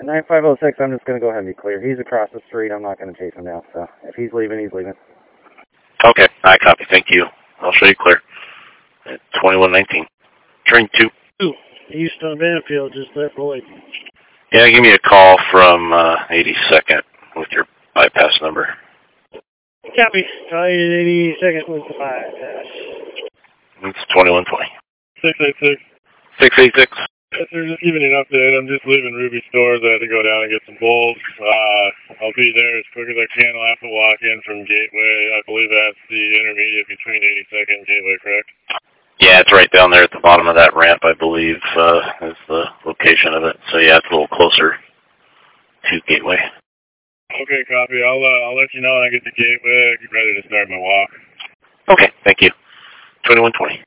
9506, I'm just going to go ahead and be clear. He's across the street. I'm not going to chase him down. So if he's leaving, he's leaving. Okay, I copy. Thank you. I'll show you clear. At 2119. Train 2. East on Banfield, just left Lloyd. Yeah, give me a call from 82nd with your bypass number. Copy. Call you at 82nd with the bypass. It's 2120. 686. 686. Yes, sir, just giving you an update. I'm just leaving Ruby Stores. I had to go down and get some bolts. I'll be there as quick as I can. I'll have to walk in from Gateway. I believe that's the intermediate between 82nd and Gateway, correct? Yeah, it's right down there at the bottom of that ramp, I believe, is the location of it. So yeah, it's a little closer to Gateway. Okay, copy. I'll let you know when I get to Gateway. Get ready to start my walk. Okay, thank you. 2120.